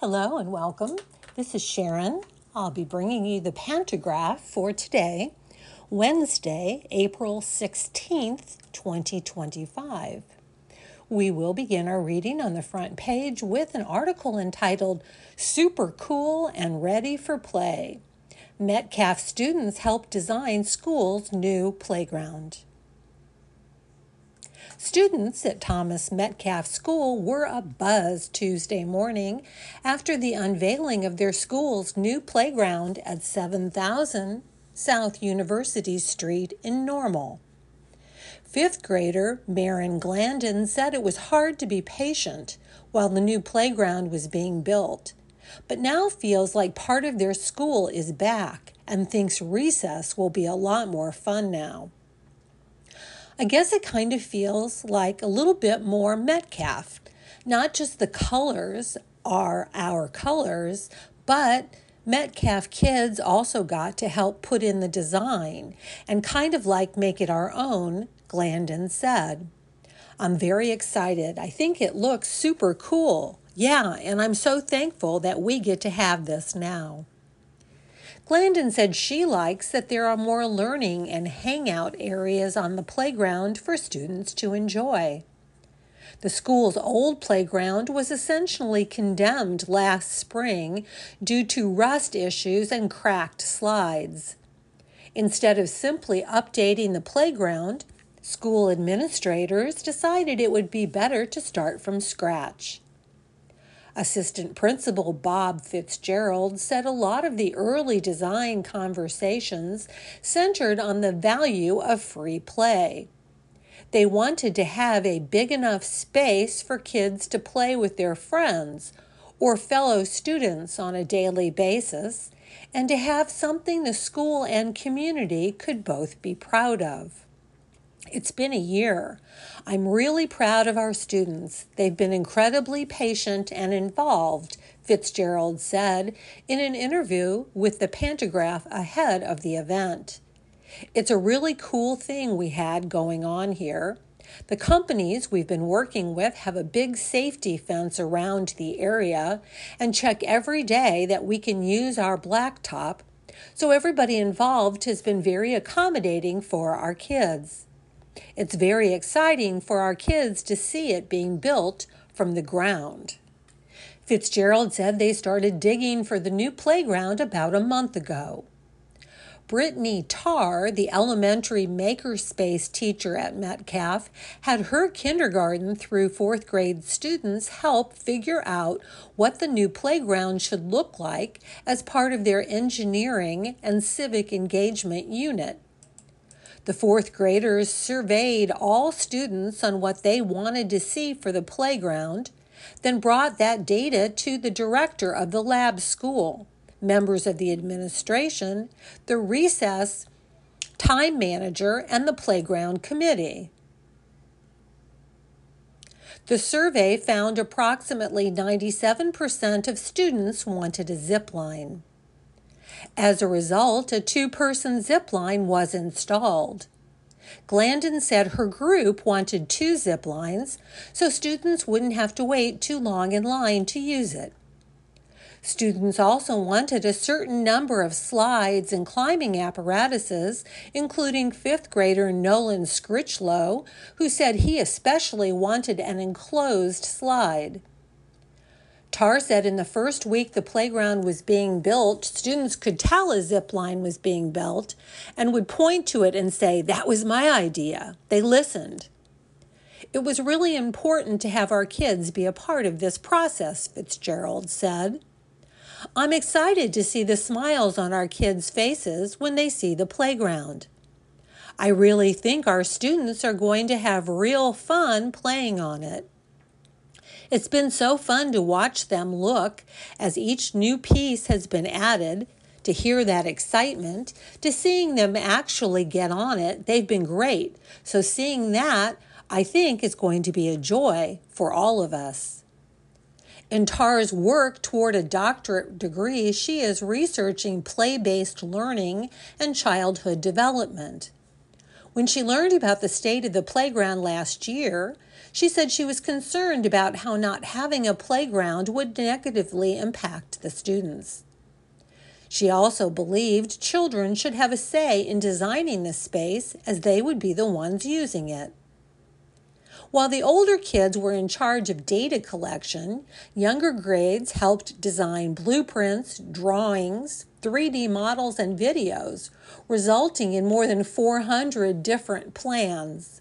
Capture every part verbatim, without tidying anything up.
Hello and welcome. This is Sharon. I'll be bringing you the pantograph for today, Wednesday, April sixteenth, twenty twenty-five. We will begin our reading on the front page with an article entitled Super Cool and Ready for Play. Metcalf students help design school's new playground. Students at Thomas Metcalf School were abuzz Tuesday morning after the unveiling of their school's new playground at seven thousand South University Street in Normal. Fifth grader Marin Glandon said it was hard to be patient while the new playground was being built, but now feels like part of their school is back and thinks recess will be a lot more fun now. I guess it kind of feels like a little bit more Metcalf. Not just the colors are our colors, but Metcalf kids also got to help put in the design and kind of like make it our own, Glandon said. I'm very excited. I think it looks super cool. Yeah, and I'm so thankful that we get to have this now. Glandon said she likes that there are more learning and hangout areas on the playground for students to enjoy. The school's old playground was essentially condemned last spring due to rust issues and cracked slides. Instead of simply updating the playground, school administrators decided it would be better to start from scratch. Assistant Principal Bob Fitzgerald said a lot of the early design conversations centered on the value of free play. They wanted to have a big enough space for kids to play with their friends or fellow students on a daily basis, and to have something the school and community could both be proud of. It's been a year. I'm really proud of our students. They've been incredibly patient and involved, Fitzgerald said in an interview with the Pantograph ahead of the event. It's a really cool thing we had going on here. The companies we've been working with have a big safety fence around the area and check every day that we can use our blacktop, so everybody involved has been very accommodating for our kids. It's very exciting for our kids to see it being built from the ground. Fitzgerald said they started digging for the new playground about a month ago. Brittany Tarr, the elementary makerspace teacher at Metcalf, had her kindergarten through fourth grade students help figure out what the new playground should look like as part of their engineering and civic engagement unit. The fourth graders surveyed all students on what they wanted to see for the playground, then brought that data to the director of the lab school, members of the administration, the recess time manager, and the playground committee. The survey found approximately ninety-seven percent of students wanted a zip line. As a result, a two-person zip line was installed. Glandon said her group wanted two zip lines, so students wouldn't have to wait too long in line to use it. Students also wanted a certain number of slides and climbing apparatuses, including fifth grader Nolan Scritchlow, who said he especially wanted an enclosed slide. Tarr said in the first week the playground was being built, students could tell a zip line was being built and would point to it and say, "That was my idea." They listened. It was really important to have our kids be a part of this process, Fitzgerald said. I'm excited to see the smiles on our kids' faces when they see the playground. I really think our students are going to have real fun playing on it. It's been so fun to watch them look as each new piece has been added, to hear that excitement, to seeing them actually get on it. They've been great. So seeing that, I think, is going to be a joy for all of us. In Tarr's work toward a doctorate degree, she is researching play-based learning and childhood development. When she learned about the state of the playground last year, she said she was concerned about how not having a playground would negatively impact the students. She also believed children should have a say in designing the space as they would be the ones using it. While the older kids were in charge of data collection, younger grades helped design blueprints, drawings, three D models, and videos, resulting in more than four hundred different plans.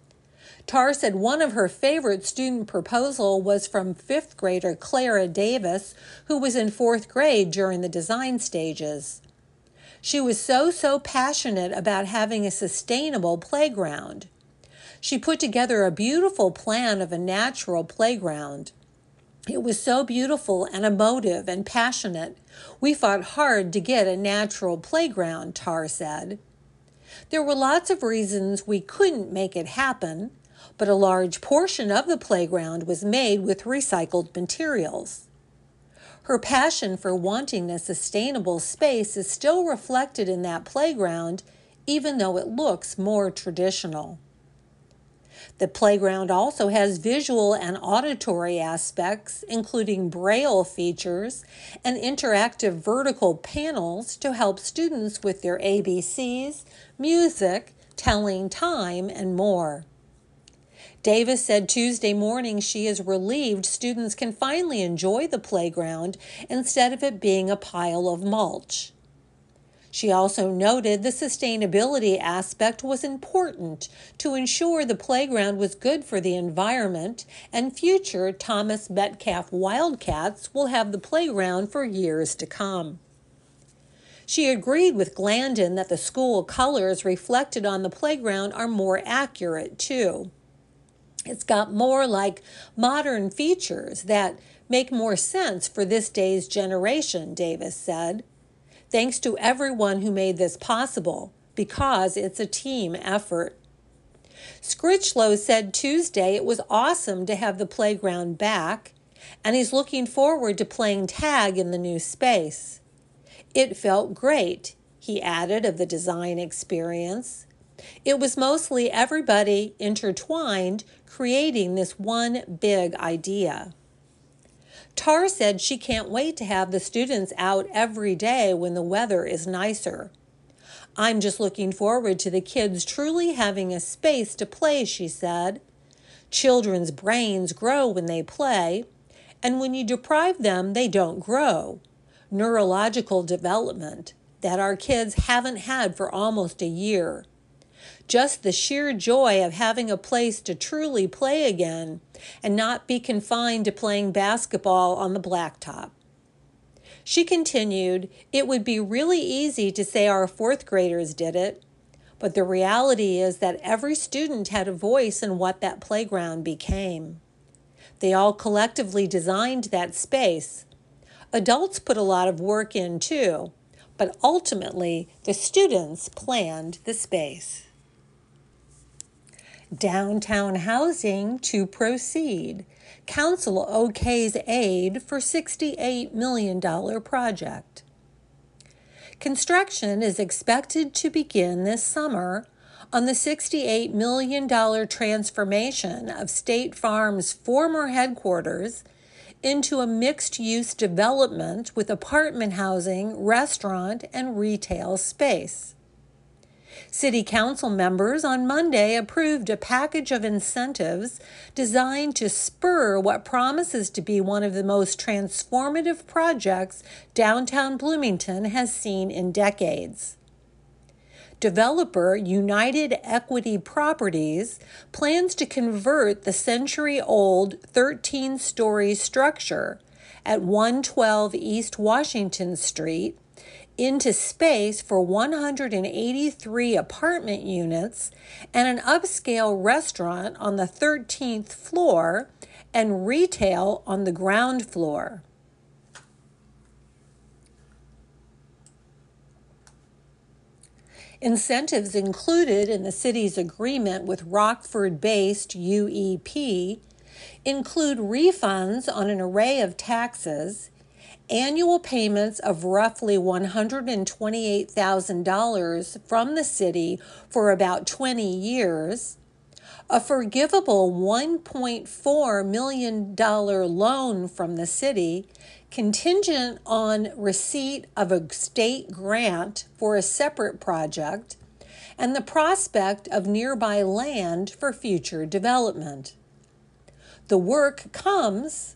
Tar said one of her favorite student proposal was from fifth grader Clara Davis, who was in fourth grade during the design stages. She was so, so passionate about having a sustainable playground. She put together a beautiful plan of a natural playground. It was so beautiful and emotive and passionate. We fought hard to get a natural playground, Tar said. There were lots of reasons we couldn't make it happen, but a large portion of the playground was made with recycled materials. Her passion for wanting a sustainable space is still reflected in that playground, even though it looks more traditional. The playground also has visual and auditory aspects, including braille features and interactive vertical panels to help students with their A B Cs, music, telling time, and more. Davis said Tuesday morning she is relieved students can finally enjoy the playground instead of it being a pile of mulch. She also noted the sustainability aspect was important to ensure the playground was good for the environment, and future Thomas Metcalf Wildcats will have the playground for years to come. She agreed with Glandon that the school colors reflected on the playground are more accurate, too. It's got more like modern features that make more sense for this day's generation, Davis said. Thanks to everyone who made this possible, because it's a team effort. Scritchlow said Tuesday it was awesome to have the playground back, and he's looking forward to playing tag in the new space. It felt great, he added of the design experience. It was mostly everybody intertwined, creating this one big idea. Tar said she can't wait to have the students out every day when the weather is nicer. I'm just looking forward to the kids truly having a space to play, she said. Children's brains grow when they play, and when you deprive them, they don't grow. Neurological development that our kids haven't had for almost a year. Just the sheer joy of having a place to truly play again and not be confined to playing basketball on the blacktop. She continued, it would be really easy to say our fourth graders did it, but the reality is that every student had a voice in what that playground became. They all collectively designed that space. Adults put a lot of work in too, but ultimately the students planned the space. Downtown housing to proceed. Council okays aid for sixty-eight million dollars project. Construction is expected to begin this summer on the sixty-eight million dollars transformation of State Farm's former headquarters into a mixed-use development with apartment housing, restaurant, and retail space. City Council members on Monday approved a package of incentives designed to spur what promises to be one of the most transformative projects downtown Bloomington has seen in decades. Developer United Equity Properties plans to convert the century-old thirteen-story structure at one twelve East Washington Street into space for one hundred eighty-three apartment units and an upscale restaurant on the thirteenth floor and retail on the ground floor. Incentives included in the city's agreement with Rockford-based U E P include refunds on an array of taxes annual payments of roughly one hundred twenty-eight thousand dollars from the city for about twenty years, a forgivable one point four million dollars loan from the city contingent on receipt of a state grant for a separate project, and the prospect of nearby land for future development. The work comes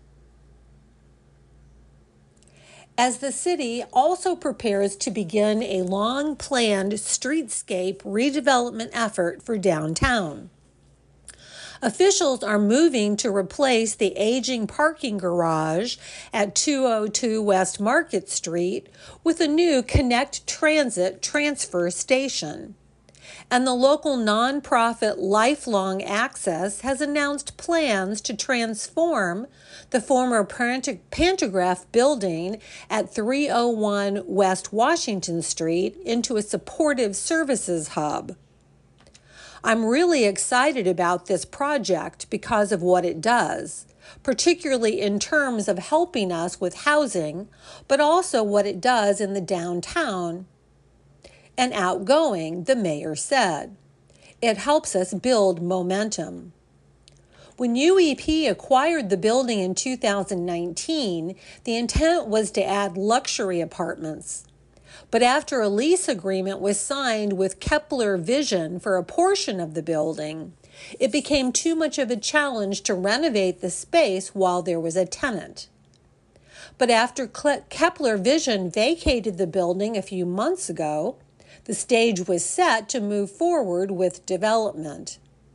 as the city also prepares to begin a long-planned streetscape redevelopment effort for downtown. Officials are moving to replace the aging parking garage at two oh two West Market Street with a new Connect Transit transfer station. And the local nonprofit Lifelong Access has announced plans to transform the former Pantograph building at three oh one West Washington Street into a supportive services hub. I'm really excited about this project because of what it does, particularly in terms of helping us with housing, but also what it does in the downtown. And outgoing, the mayor said. It helps us build momentum. When U E P acquired the building in two thousand nineteen, the intent was to add luxury apartments. But after a lease agreement was signed with Kepler Vision for a portion of the building, it became too much of a challenge to renovate the space while there was a tenant. But after Kepler Vision vacated the building a few months ago, the stage was set to move forward with development.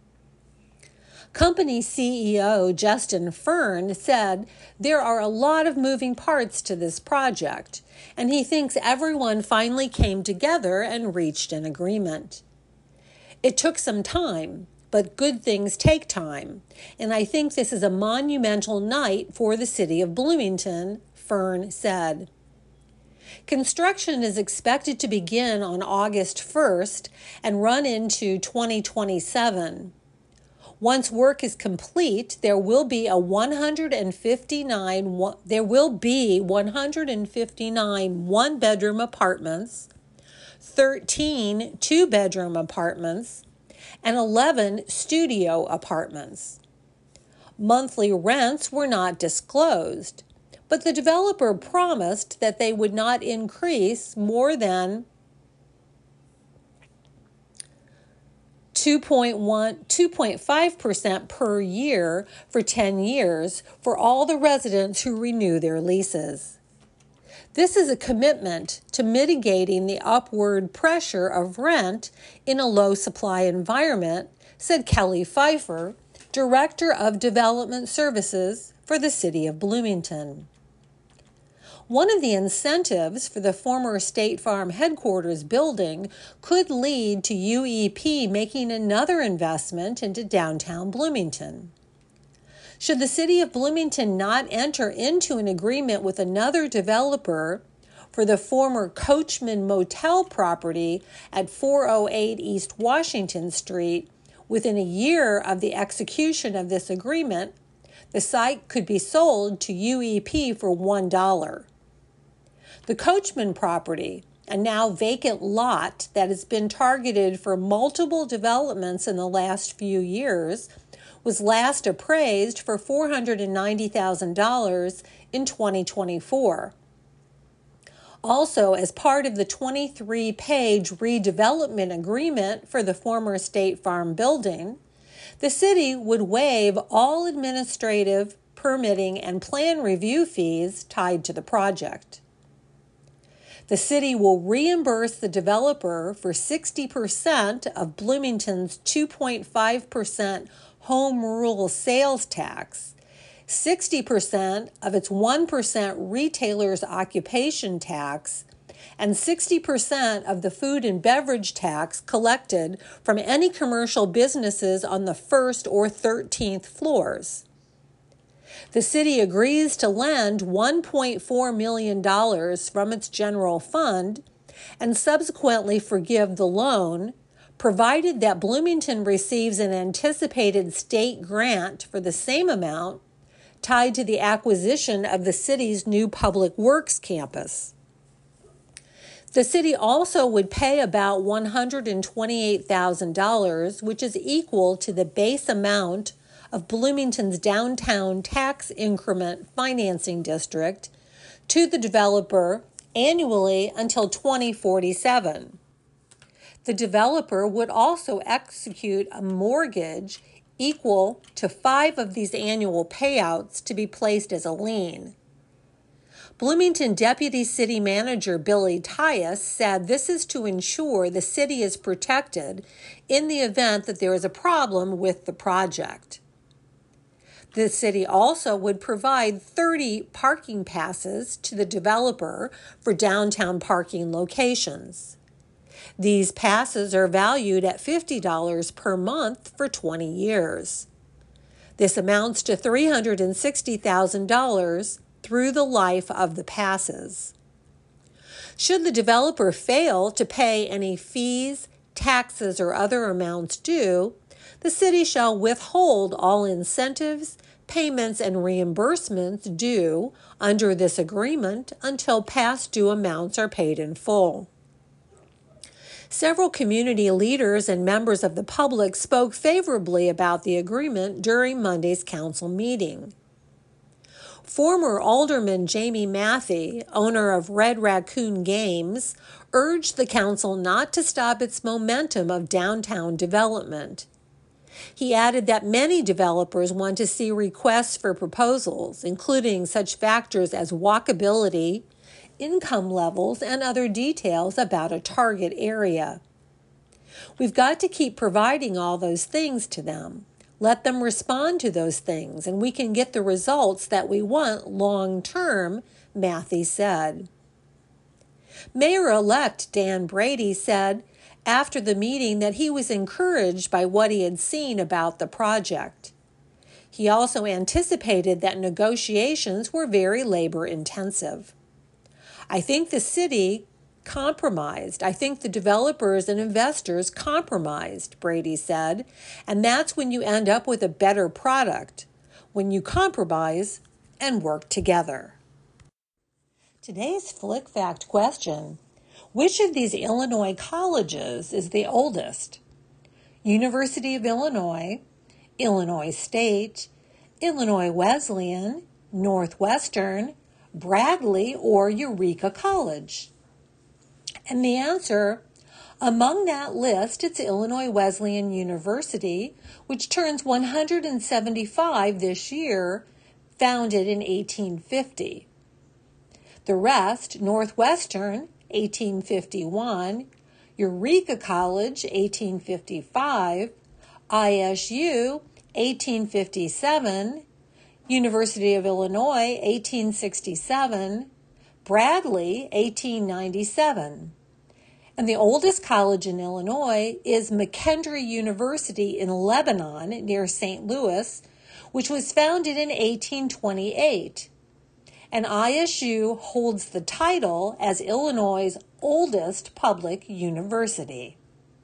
Company C E O Justin Fern said there are a lot of moving parts to this project, and he thinks everyone finally came together and reached an agreement. It took some time, but good things take time, and I think this is a monumental night for the city of Bloomington, Fern said. Construction is expected to begin on August first and run into twenty twenty-seven. Once work is complete, there will be a one hundred fifty-nine there will be one hundred fifty-nine one-bedroom apartments, thirteen two-bedroom apartments, and eleven studio apartments. Monthly rents were not disclosed, but the developer promised that they would not increase more than two point five percent per year for ten years for all the residents who renew their leases. This is a commitment to mitigating the upward pressure of rent in a low-supply environment, said Kelly Pfeiffer, Director of Development Services for the City of Bloomington. One of the incentives for the former State Farm headquarters building could lead to U E P making another investment into downtown Bloomington. Should the City of Bloomington not enter into an agreement with another developer for the former Coachman Motel property at four oh eight East Washington Street within a year of the execution of this agreement, the site could be sold to U E P for one dollar. The Coachman property, a now vacant lot that has been targeted for multiple developments in the last few years, was last appraised for four hundred ninety thousand dollars in twenty twenty-four. Also, as part of the twenty-three page redevelopment agreement for the former State Farm building, the city would waive all administrative, permitting, and plan review fees tied to the project. The city will reimburse the developer for sixty percent of Bloomington's two point five percent home rule sales tax, sixty percent of its one percent retailer's occupation tax, and sixty percent of the food and beverage tax collected from any commercial businesses on the first or thirteenth floors. The city agrees to lend one point four million dollars from its general fund and subsequently forgive the loan, provided that Bloomington receives an anticipated state grant for the same amount tied to the acquisition of the city's new public works campus. The city also would pay about one hundred twenty-eight thousand dollars, which is equal to the base amount of Bloomington's downtown tax increment financing district, to the developer annually until twenty forty-seven. The developer would also execute a mortgage equal to five of these annual payouts to be placed as a lien. Bloomington Deputy City Manager Billy Tyus said this is to ensure the city is protected in the event that there is a problem with the project. The city also would provide thirty parking passes to the developer for downtown parking locations. These passes are valued at fifty dollars per month for twenty years. This amounts to three hundred sixty thousand dollars through the life of the passes. Should the developer fail to pay any fees, taxes, or other amounts due, the city shall withhold all incentives, payments, and reimbursements due under this agreement until past due amounts are paid in full. Several community leaders and members of the public spoke favorably about the agreement during Monday's council meeting. Former Alderman Jamie Matthey, owner of Red Raccoon Games, urged the council not to stop its momentum of downtown development. He added that many developers want to see requests for proposals, including such factors as walkability, income levels, and other details about a target area. We've got to keep providing all those things to them. Let them respond to those things, and we can get the results that we want long-term, Matthey said. Mayor-elect Dan Brady said after the meeting that he was encouraged by what he had seen about the project. He also anticipated that negotiations were very labor-intensive. I think the city compromised. I think the developers and investors compromised, Brady said, and that's when you end up with a better product, when you compromise and work together. Today's Flick Fact question: which of these Illinois colleges is the oldest? University of Illinois, Illinois State, Illinois Wesleyan, Northwestern, Bradley, or Eureka College? And the answer, among that list, it's Illinois Wesleyan University, which turns one hundred seventy-five this year, founded in eighteen fifty. The rest, Northwestern, eighteen fifty-one, Eureka College, eighteen fifty-five, I S U, eighteen fifty-seven, University of Illinois, eighteen sixty-seven, Bradley, eighteen ninety-seven. And the oldest college in Illinois is McKendree University in Lebanon, near Saint Louis, which was founded in eighteen twenty-eight. And I S U holds the title as Illinois' oldest public university.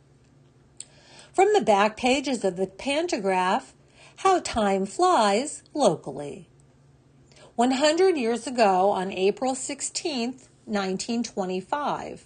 From the back pages of the Pantograph, how time flies locally. one hundred years ago, on April sixteenth, nineteen twenty-five,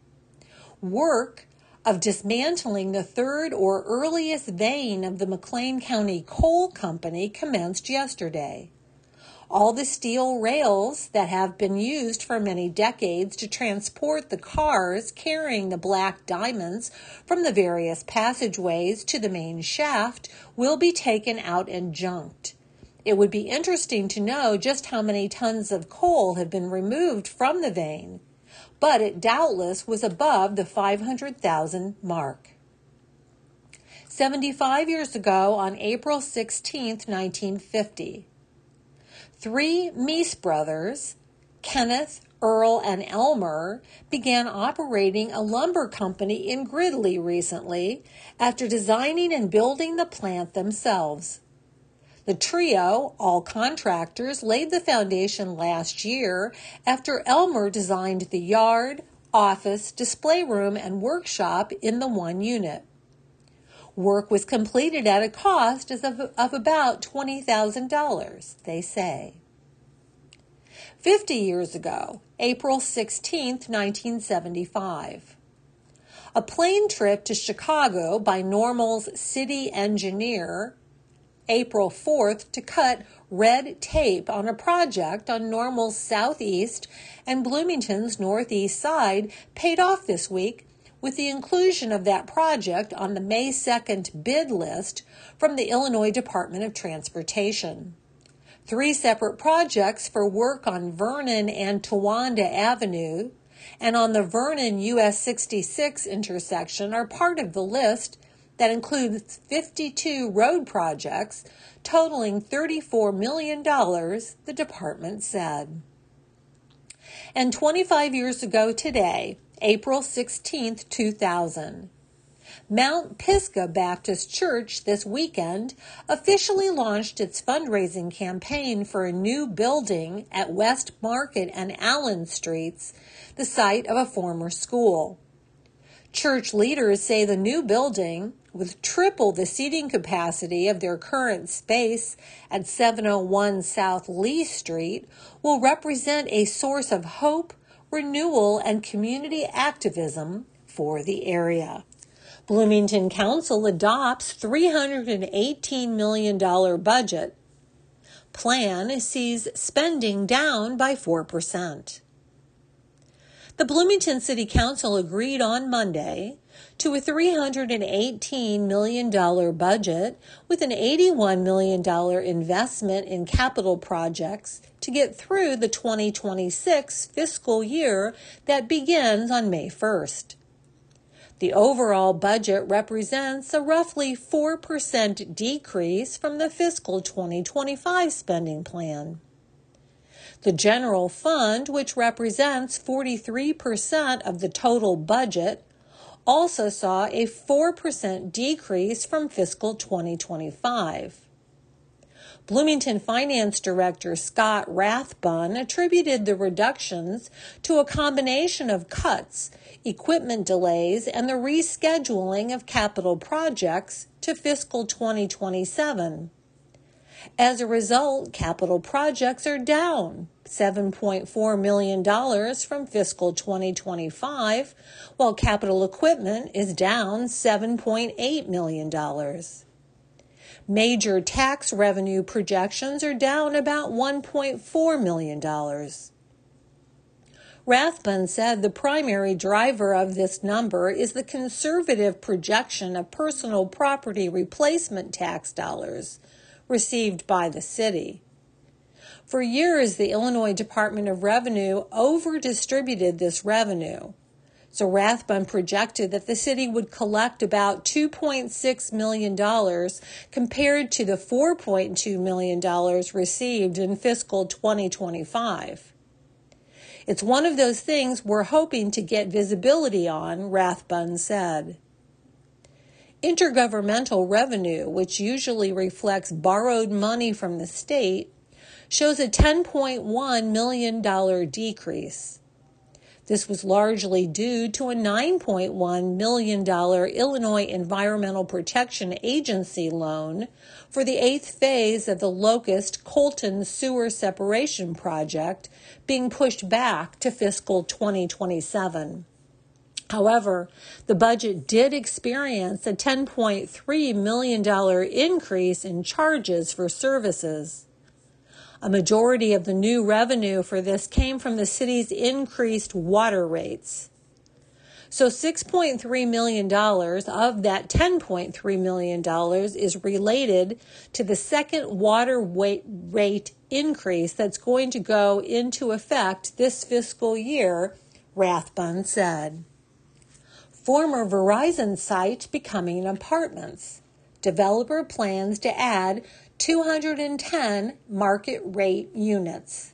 work of dismantling the third or earliest vein of the McLean County Coal Company commenced yesterday. All the steel rails that have been used for many decades to transport the cars carrying the black diamonds from the various passageways to the main shaft will be taken out and junked. It would be interesting to know just how many tons of coal have been removed from the vein, but it doubtless was above the five hundred thousand mark. seventy-five years ago, on April sixteenth, nineteen fifty, three Meese brothers, Kenneth, Earl, and Elmer, began operating a lumber company in Gridley recently after designing and building the plant themselves. The trio, all contractors, laid the foundation last year after Elmer designed the yard, office, display room, and workshop in the one unit. Work was completed at a cost of, of about twenty thousand dollars, they say. Fifty years ago, April sixteenth, nineteen seventy-five. A plane trip to Chicago by Normal's city engineer, April fourth, to cut red tape on a project on Normal's southeast and Bloomington's northeast side paid off this week with the inclusion of that project on the May second bid list from the Illinois Department of Transportation. Three separate projects for work on Vernon and Towanda Avenue and on the Vernon U S sixty-six intersection are part of the list that includes fifty-two road projects totaling thirty-four million dollars, the department said. And twenty-five years ago today, April sixteenth, two thousand, Mount Pisgah Baptist Church this weekend officially launched its fundraising campaign for a new building at West Market and Allen Streets, the site of a former school. Church leaders say the new building, with triple the seating capacity of their current space at seven oh one South Lee Street, will represent a source of hope, renewal, and community activism for the area. Bloomington Council adopts three hundred eighteen million dollars budget. Plan sees spending down by four percent. The Bloomington City Council agreed on Monday to a three hundred eighteen million dollars budget with an eighty-one million dollars investment in capital projects to get through the twenty twenty-six fiscal year that begins on May first. The overall budget represents a roughly four percent decrease from the fiscal twenty twenty-five spending plan. The general fund, which represents forty-three percent of the total budget, also saw a four percent decrease from fiscal twenty twenty-five. Bloomington Finance Director Scott Rathbun attributed the reductions to a combination of cuts, equipment delays, and the rescheduling of capital projects to fiscal twenty twenty-seven. As a result, capital projects are down seven point four million dollars from fiscal twenty twenty-five, while capital equipment is down seven point eight million dollars. Major tax revenue projections are down about one point four million dollars. Rathbun said the primary driver of this number is the conservative projection of personal property replacement tax dollars received by the city. For years, the Illinois Department of Revenue over-distributed this revenue. So Rathbun projected that the city would collect about two point six million dollars compared to the four point two million dollars received in fiscal twenty twenty-five. It's one of those things we're hoping to get visibility on, Rathbun said. Intergovernmental revenue, which usually reflects borrowed money from the state, shows a ten point one million dollars decrease. This was largely due to a nine point one million dollars Illinois Environmental Protection Agency loan for the eighth phase of the Locust-Colton Sewer Separation Project being pushed back to fiscal twenty twenty-seven. However, the budget did experience a ten point three million dollars increase in charges for services. A majority of the new revenue for this came from the city's increased water rates. So six point three million dollars of that ten point three million dollars is related to the second water rate increase that's going to go into effect this fiscal year, Rathbun said. Former Verizon site becoming apartments. Developer plans to add two hundred ten market rate units.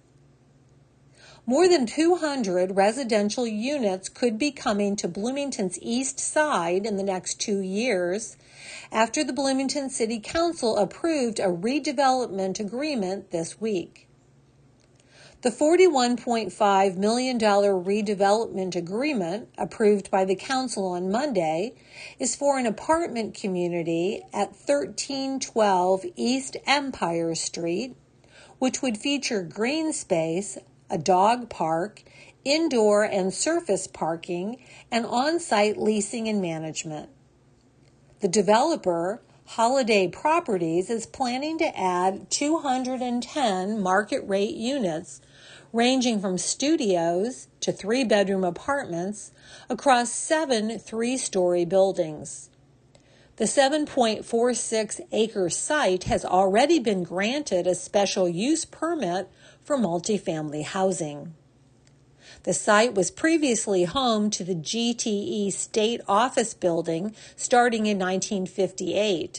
More than two hundred residential units could be coming to Bloomington's east side in the next two years after the Bloomington City Council approved a redevelopment agreement this week. The forty-one point five million dollars redevelopment agreement approved by the council on Monday is for an apartment community at thirteen twelve East Empire Street, which would feature green space, a dog park, indoor and surface parking, and on-site leasing and management. The developer, Holiday Properties, is planning to add two hundred ten market-rate units ranging from studios to three-bedroom apartments across seven three-story buildings. The seven point four six acre site has already been granted a special use permit for multifamily housing. The site was previously home to the G T E State Office Building starting in nineteen fifty-eight.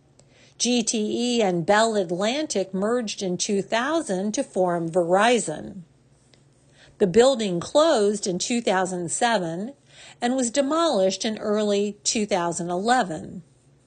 G T E and Bell Atlantic merged in two thousand to form Verizon. The building closed in two thousand seven and was demolished in early two thousand eleven.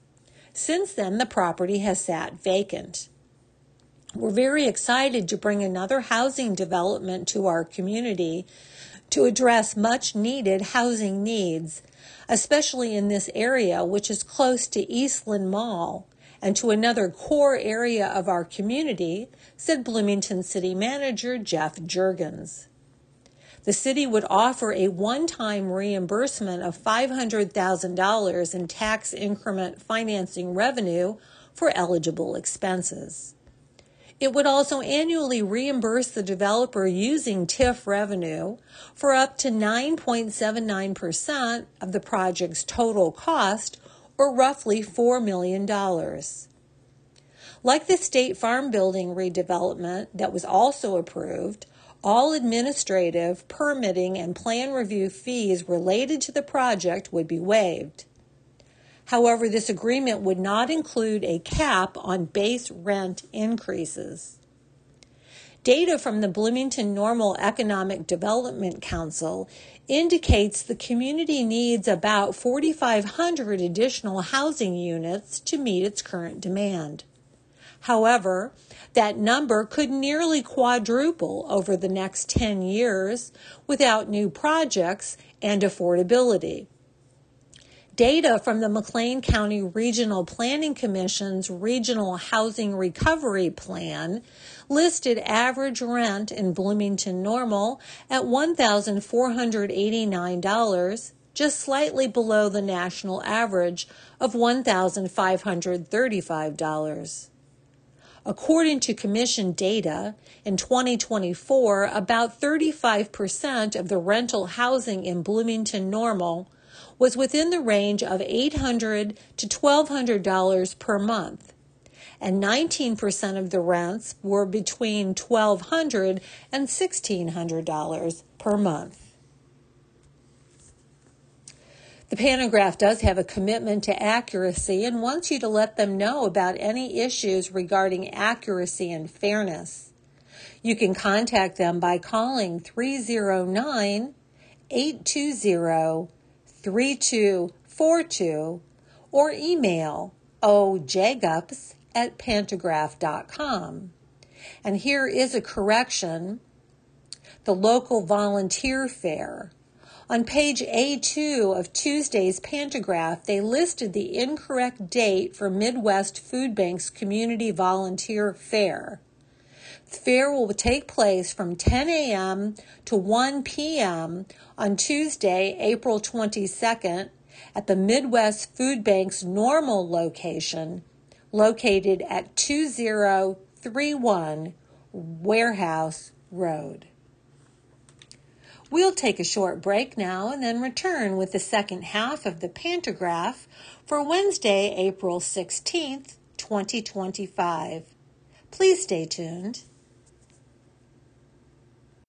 Since then, the property has sat vacant. We're very excited to bring another housing development to our community to address much-needed housing needs, especially in this area, which is close to Eastland Mall, and to another core area of our community, said Bloomington City Manager Jeff Juergens. The city would offer a one-time reimbursement of five hundred thousand dollars in tax increment financing revenue for eligible expenses. It would also annually reimburse the developer using T I F revenue for up to nine point seven nine percent of the project's total cost, or roughly four million dollars. Like the State Farm Building redevelopment that was also approved, all administrative, permitting, and plan review fees related to the project would be waived. However, this agreement would not include a cap on base rent increases. Data from the Bloomington Normal Economic Development Council indicates the community needs about forty-five hundred additional housing units to meet its current demand. However, that number could nearly quadruple over the next ten years without new projects and affordability. Data from the McLean County Regional Planning Commission's Regional Housing Recovery Plan listed average rent in Bloomington Normal at one thousand four hundred eighty-nine dollars, just slightly below the national average of one thousand five hundred thirty-five dollars. According to Commission data, in twenty twenty-four, about thirty-five percent of the rental housing in Bloomington Normal was within the range of eight hundred dollars to twelve hundred dollars per month, and nineteen percent of the rents were between twelve hundred dollars and sixteen hundred dollars per month. The Pantagraph does have a commitment to accuracy and wants you to let them know about any issues regarding accuracy and fairness. You can contact them by calling three oh nine, eight two zero, three two four two or email ojgups at pantagraph dot com. And here is a correction: the local volunteer fair. On page A two of Tuesday's Pantagraph, they listed the incorrect date for Midwest Food Bank's Community Volunteer Fair. The fair will take place from ten a.m. to one p.m. on Tuesday, April twenty-second, at the Midwest Food Bank's Normal location, located at two oh three one Warehouse Road. We'll take a short break now and then return with the second half of the Pantagraph for Wednesday, April sixteenth, twenty twenty-five. Please stay tuned.